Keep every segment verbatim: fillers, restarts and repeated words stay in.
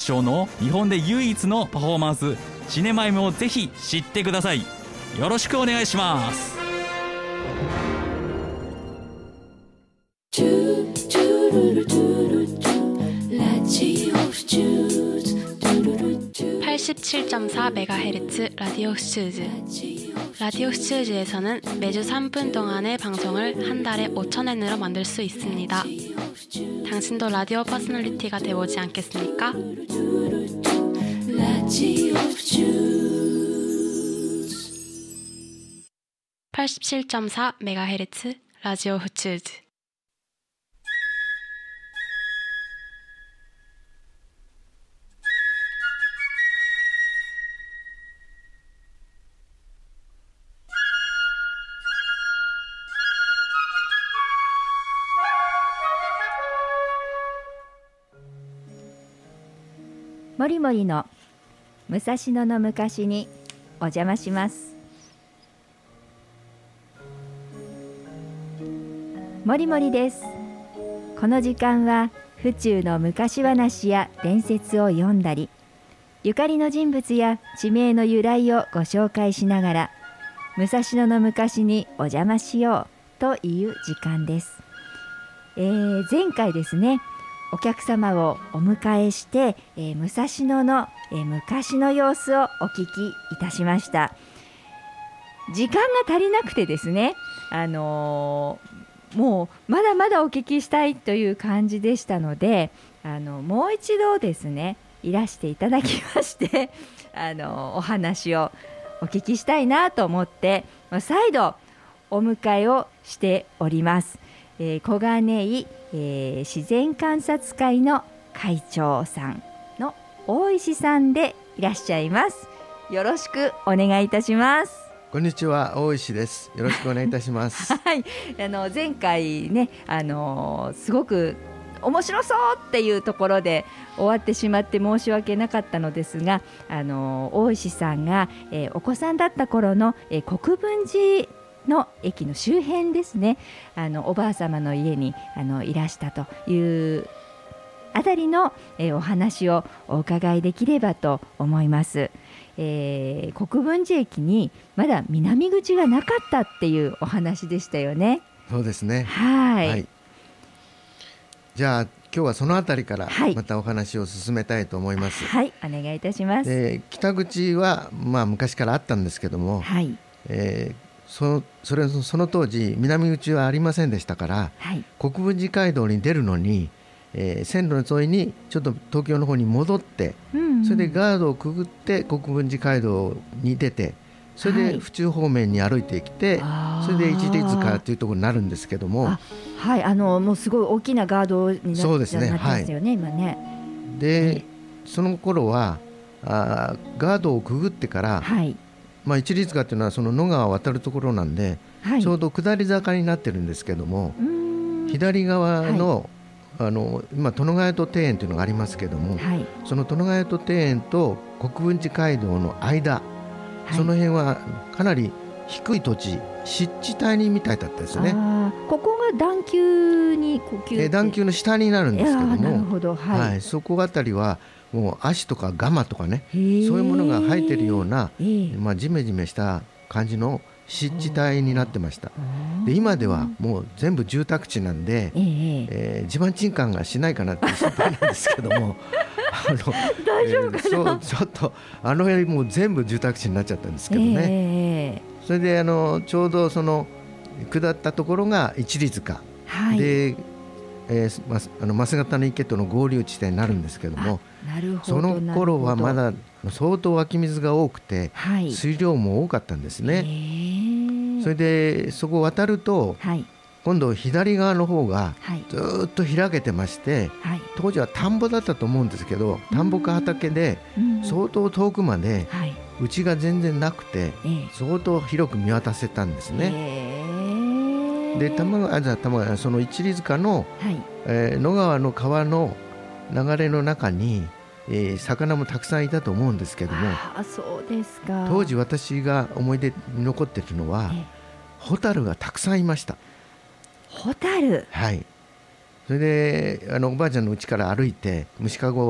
賞の日本で唯一のパフォーマンスシネマイムをぜひ知ってください。よろしくお願いします。 팔십칠 점 사 메가헤르츠 라디오 슈즈. 라디오 슈즈에서는 매주 삼 분 동안의 방송을 한 달에 오천 엔으로 만들 수 있습니다. 당신도 라디오 퍼스널리티가 되어보지 않겠습니까? 팔십칠 점 사 메가헤르츠 라디오 슈즈. もりもりの武蔵野の昔にお邪魔します。もりもりです。この時間は府中の昔話や伝説を読んだり、ゆかりの人物や地名の由来をご紹介しながら、武蔵野の昔にお邪魔しようという時間です。えー、前回ですね、お客様をお迎えして、えー、武蔵野の、えー、昔の様子をお聞きいたしました。時間が足りなくてですね、あのー、もうまだまだお聞きしたいという感じでしたので、あのもう一度ですねいらしていただきましてあのお話をお聞きしたいなと思って再度お迎えをしております。えー、小金井、えー、自然観察会の会長さんの大石さんでいらっしゃいます。よろしくお願いいたします。 こんにちは、大石です。よろしくお願いいたしますはい、あの前回ね、あのすごく面白そうっていうところで終わってしまって申し訳なかったのですが、あの大石さんが、えー、お子さんだった頃の、えー、国分寺の駅の周辺ですね、あのおばあ様の家にあのいらしたというあたりの、えー、お話をお伺いできればと思います。えー、国分寺駅にまだ南口がなかったっていうお話でしたよね。 そうですね。 はい、 はい、じゃあ今日はそのあたりからまたお話を進めたいと思います。 はい、はい、お願いいたします。 で北口は、まあ、昔からあったんですけども、 はい、 えーそ, そ, れその当時南口はありませんでしたから、はい、国分寺街道に出るのに、えー、線路の沿いにちょっと東京の方に戻って、うんうん、それでガードをくぐって国分寺街道に出て、それで府中方面に歩いてきて、はい、それで一里塚というところになるんですけども、 はい、あのもうすごい大きなガードになってますよね、はい、今ね。 で、はい、その頃はあガードをくぐってから、はい、まあ、一里塚というのはその野川を渡るところなんで、はい、ちょうど下り坂になってるんですけども、左側の、はい、あの今殿ヶ谷戸庭園というのがありますけども、はい、その殿ヶ谷戸庭園と国分寺街道の間、はい、その辺はかなり低い土地、湿地帯みたいだったですね。 あ、ここが段丘に呼吸え段丘の下になるんですけども、 なるほど、はいはい、そこあたりはもう足とかガマとかね、そういうものが生えてるような、まあ、ジメジメした感じの湿地帯になってました。で今ではもう全部住宅地なんで、えー、地盤沈下がしないかなって心配なんですけどもあの大丈夫かな、えー、 そうちょっとあの辺もう全部住宅地になっちゃったんですけどね、えー、それであのちょうどその下ったところが一里塚、はい、でえー、ま、あの増形の池との合流地点になるんですけども、 なるほど、 その頃はまだ相当湧き水が多くて、はい、水量も多かったんですね。それでそこを渡ると、はい、今度左側の方がずっと開けてまして、はい、当時は田んぼだったと思うんですけど、田んぼか畑で相当遠くまで家が全然なくて、相当広く見渡せたんですね。で玉川、あ、じゃあ玉川、その一里塚の、はい、えー、野川の川の流れの中に、えー、魚もたくさんいたと思うんですけども、 あ、そうですか。 当時私が思い出に残っているのは、ホタルがたくさんいました。 ホタル、 はい。それであのおばあちゃんの家から歩いて虫かごを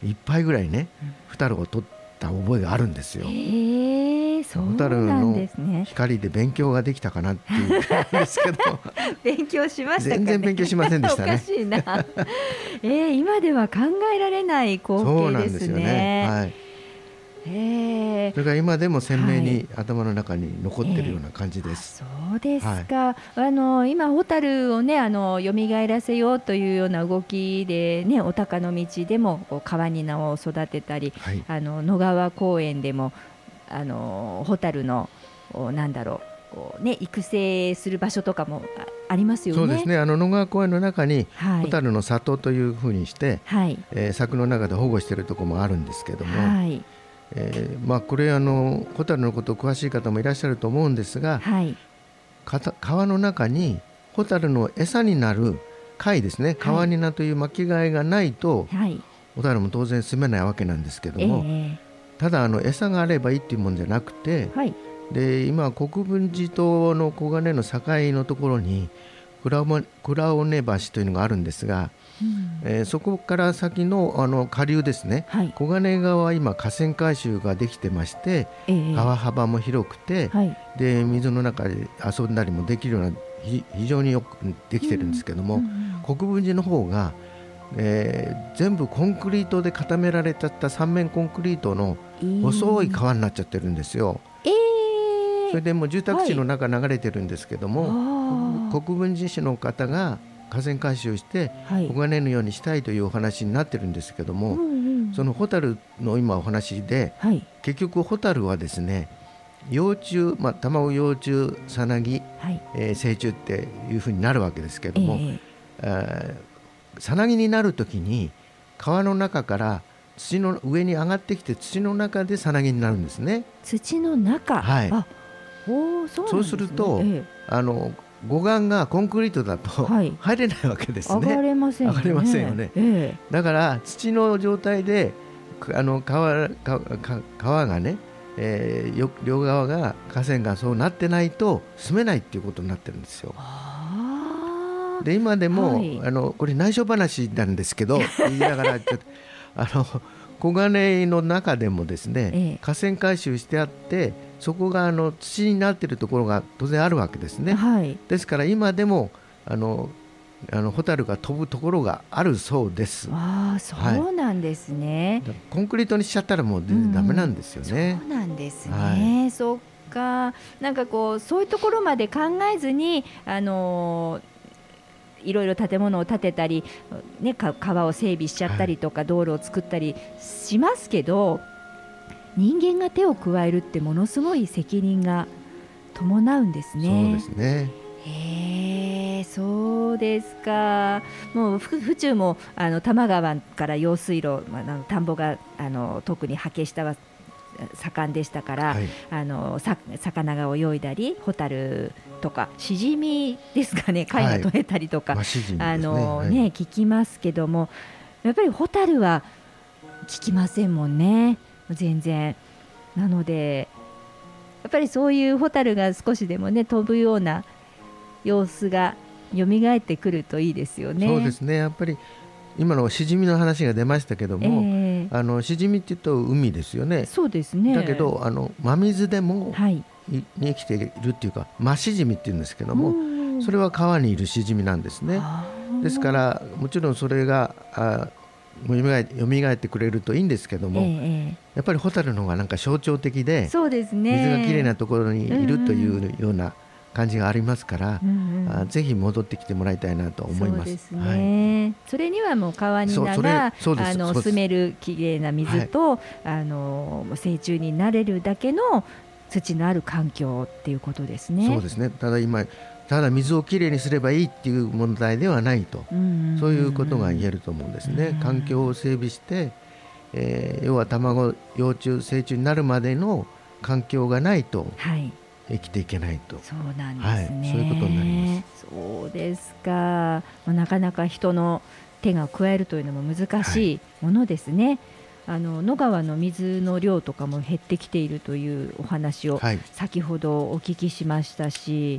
いっぱいぐらいね、うん、ホタルを取った覚えがあるんですよ。 へー、そうなんですね。 ホタルの光で勉強ができたかなっていう感じですけど勉強しましたかね。 全然勉強しませんでしたねおかしいな、えー、今では考えられない光景ですね。 そうなんですよね、はい。 へー、 それが今でも鮮明に頭の中に残っているような感じです、 はい、えー、そうですか、はい、あの今ホタルをね、あの蘇らせようというような動きでね、お鷹の道でもこう川に名を育てたり、はい、あの野川公園でもあのホタルのなんだろう、こうね、育成する場所とかもありますよね。 そうですね、あの野川公園の中に、はい、ホタルの里というふうにして、はい、えー、柵の中で保護しているところもあるんですけども、はい、えーまあ、これあのホタルのことを詳しい方もいらっしゃると思うんですが、はい、川の中にホタルの餌になる貝ですね、カワニナという巻き貝がないと、はい、ホタルも当然住めないわけなんですけども、えー、ただあの餌があればいいっていうもんじゃなくて、はい、で今国分寺との小金の境のところに倉尾根橋というのがあるんですが、うん、えー、そこから先 の, あの下流ですね、はい、小金川は今河川改修ができてまして、えー、川幅も広くて、はい、で水の中で遊んだりもできるような非常によくできてるんですけども、うんうんうん、国分寺の方が、えー、全部コンクリートで固められちゃった三面コンクリートの細い川になっちゃってるんですよ、えー、それでもう住宅地の中流れてるんですけども、はい、国分寺市の方が河川改修して小金のようにしたいというお話になってるんですけども、はい、そのホタルの今お話で、はい、結局ホタルはですね、幼虫、まあ、卵幼虫さなぎ、はい、えー、成虫っていうふうになるわけですけども、えー、さなぎになるときに川の中から土の上に上がってきて土の中でさなぎになるんですね。 土の中、はい、あ、お、 そうなんですね。 そうすると、ええ、あの護岸がコンクリートだと入れないわけですね、はい、 上がれませんよね。 上がれませんよね、ええ、だから土の状態であの 川, 川がね、えー、両側が河川がそうなってないと住めないっていうことになってるんですよ。で今でも、はい、あのこれ内緒話なんですけど言いながらちょっとあの小金の中でもですね、ええ、河川改修してあってそこがあの土になっているところが当然あるわけですね、はい、ですから今でもあのあのホタルが飛ぶところがあるそうです。 あ、そうなんですね、 はい、コンクリートにしちゃったらもう全然ダメなんですよね、 うん、そうなんですね、はい、そっか。なんかこうそういうところまで考えずにあのいろいろ建物を建てたり、ね、川を整備しちゃったりとか、はい、道路を作ったりしますけど、人間が手を加えるってものすごい責任が伴うんですね。 そうですね。 へー、そうですか。もう府中もあの多摩川から用水路、まあ、田んぼがあの特に波形下は盛んでしたから、はい、あのさ魚が泳いだりホタルとかシジミですかね、貝が取れたりとか、はい、まああのねはい、聞きますけども、やっぱりホタルは聞きませんもんね、全然。なのでやっぱりそういうホタルが少しでもね飛ぶような様子が蘇ってくるといいですよね。 そうですね。やっぱり今のシジミの話が出ましたけども、えー、あのシジミって言うと海ですよね。 そうですね。 だけどあの真水でも、はい、に生きているっていうか真シジミって言うんですけども、それは川にいるシジミなんですね。ですからもちろんそれがあ蘇ってくれるといいんですけども、えー、やっぱりホタルの方がなんか象徴的で、 そうですね、 水がきれいなところにいるというような感じがありますから、うんうん、あぜひ戻ってきてもらいたいなと思います。 そうですね、はい、それにはもう川にながあの住めるきれいな水と、はい、あの成虫になれるだけの土のある環境っていうことですね。 そうですね。ただ今ただ水をきれいにすればいいっていう問題ではないと、うんうんうん、そういうことが言えると思うんですね、うん、環境を整備して、えー、要は卵幼虫成虫になるまでの環境がないと生きていけないと、はい、 そうなんですね、 はい、そういうことになります。 そうですか。なかなか人の手が加えるというのも難しいものですね、はい。あの野川の水の量とかも減ってきているというお話を先ほどお聞きしましたし、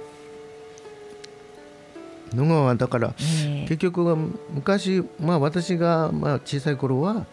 はい、野川だから、えー、結局は昔、まあ、私がまあ小さい頃は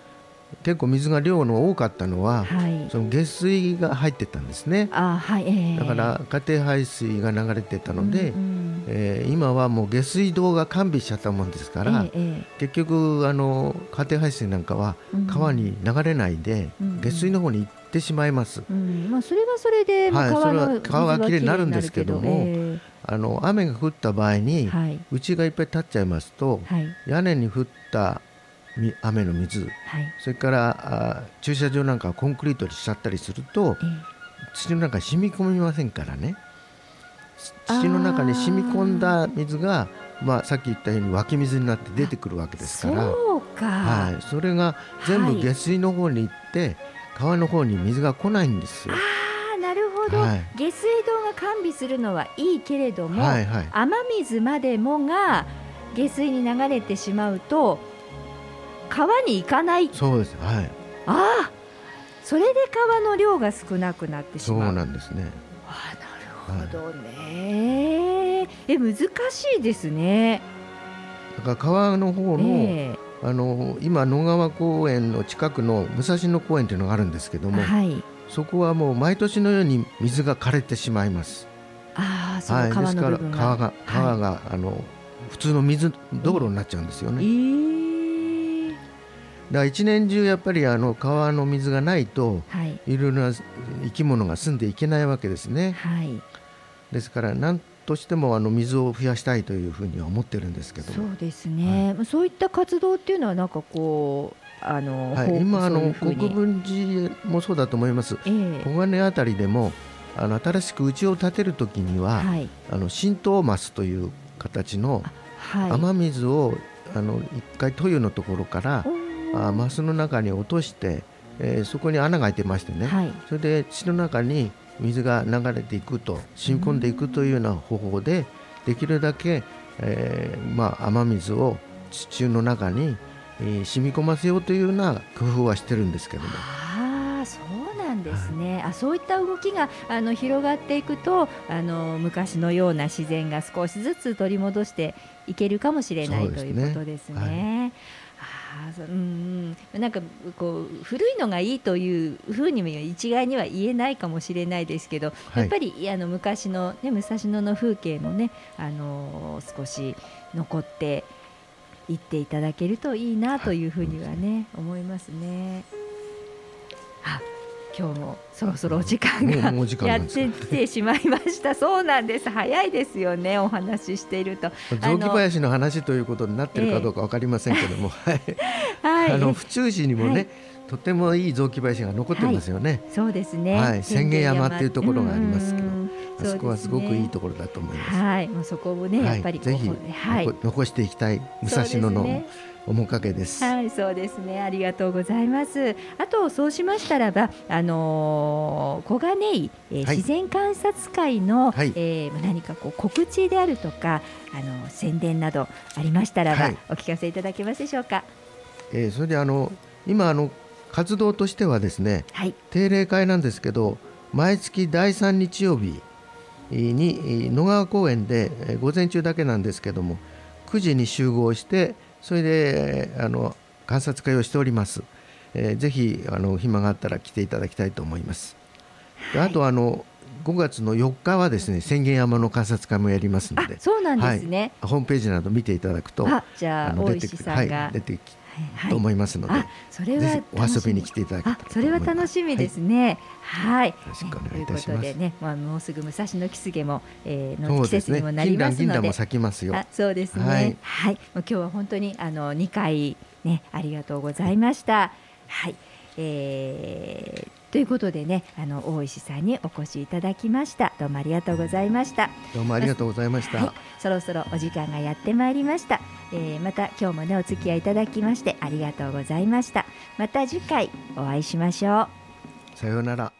結構水が量の多かったのは、はい、その下水が入ってたんですね。 あ、はいえー、 だから家庭排水が流れてたので、うんうんえー、今はもう下水道が完備しちゃったもんですから、えー、結局あの家庭排水なんかは川に流れないで、うん、下水の方に行ってしまいます、 うんうんまあ、それはそれで川の、はい、それは川がきれいになるんですけども、えー、あの雨が降った場合に、はい、内がいっぱい立っちゃいますと、はい、屋根に降った雨の水、はい、それから駐車場なんかコンクリートにしちゃったりすると、えー、土の中に染み込みませんからね。土の中に染み込んだ水が、まあ、さっき言ったように湧き水になって出てくるわけですから、 そうか、 はい、それが全部下水の方に行って、はい、川の方に水が来ないんですよ。 あ、なるほど、はい、下水道が完備するのはいいけれども、はいはい、雨水までもが下水に流れてしまうと川に行かない。 そうです、はい、 ああ、それで川の量が少なくなってしまう。 そうなんですね。 ああ、なるほどね、はい、え難しいですね。 だから川の方の、えー、あの今野川公園の近くの武蔵野公園というのがあるんですけども、はい、そこはもう毎年のように水が枯れてしまいます。 ああ、その川の部分が、 はい、ですから川が、川が、はい、あの普通の水道路になっちゃうんですよね。えーだから一年中やっぱりあの川の水がないと、はい、いろいろな生き物が住んでいけないわけですね、はい、ですから何としてもあの水を増やしたいというふうには思ってるんですけど。 そうですね、はい、そういった活動っていうのはなんかこうあの、 はい、今あの国分寺もそうだと思います、えー、小金あたりでもあの新しく家を建てるときには、はい、あの浸透マスという形の雨水をあの一回塗油のところからマスの中に落として、えー、そこに穴が開いてましてね、はい、それで土の中に水が流れていくと染み込んでいくというような方法でできるだけ、えーまあ、雨水を地中の中に、えー、染み込ませようというような工夫はしてるんですけども。 ああ、そうなんですね、はい、あそういった動きがあの広がっていくとあの昔のような自然が少しずつ取り戻していけるかもしれない、ということですね。あそううんなんかこう古いのがいいというふうにも一概には言えないかもしれないですけど、はい、やっぱりあの昔の、ね、武蔵野の風景もね、あのー、少し残っていっていただけるといいなというふうにはね、はい、思いますね。あ今日もそろそろお時間がやってきてしまいました。そうなんです、早いですよね、お話ししていると。 雑木林の話ということになっているかどうか分かりませんけども、えーはい、あの府中市にもね、はい、とてもいい雑木林が残ってますよね、 はい、そうですね、 はい、千間山っていうところがありますけど、あそこはすごくいいところだと思います。 はい、もうそこをね、やっぱりぜひ、はい、残していきたい武蔵野の面影です。 はい、そうですね、ありがとうございます。あとそうしましたらば、あのー、小金井、えーはい、自然観察会の、はい、えー、何かこう告知であるとか、あの宣伝などありましたらば、はい、お聞かせいただけますでしょうか。 えー、それであの今あの活動としてはですね、はい、定例会なんですけど、毎月だいさん日曜日に野川公園で午前中だけなんですけどもくじに集合して、それであの観察会をしております。えー、ぜひあの暇があったら来ていただきたいと思います。で、あとあのごがつのよっかはですね、千間山の観察会もやりますので。 あ、そうなんですね、 はい、ホームページなど見ていただくと、 あじゃあ大石さんが、 はい、出てきと思いますので、はい、それはぜひお遊びに来ていただけたらと思います。 それは楽しみですね。はい、 よろしくお願いいたします。 ということでね、まあ、もうすぐ武蔵野キスゲも、えー、の季節にもなりますので、 金蘭銀蘭も咲きますよ。 あそうですね、はい、はい、もう今日は本当にあのにかい、ね、ありがとうございました。はい、えーということでね、あの大石さんにお越しいただきました。どうもありがとうございました。 どうもありがとうございました。はい、 そろそろお時間がやってまいりました。えー、また今日もねお付き合いいただきましてありがとうございました。また次回お会いしましょう。さようなら。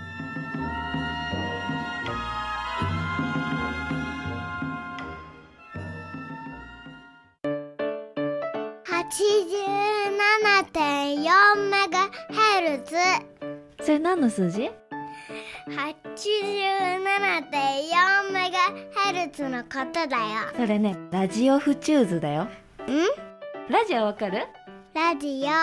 はちじゅうななてんよんメガヘルツ。 それ何の数字？ はちじゅうななてんよんメガヘルツのことだよ。 それね、ラジオフチューズだよ。 ん？ ラジオわかる？ ラジオ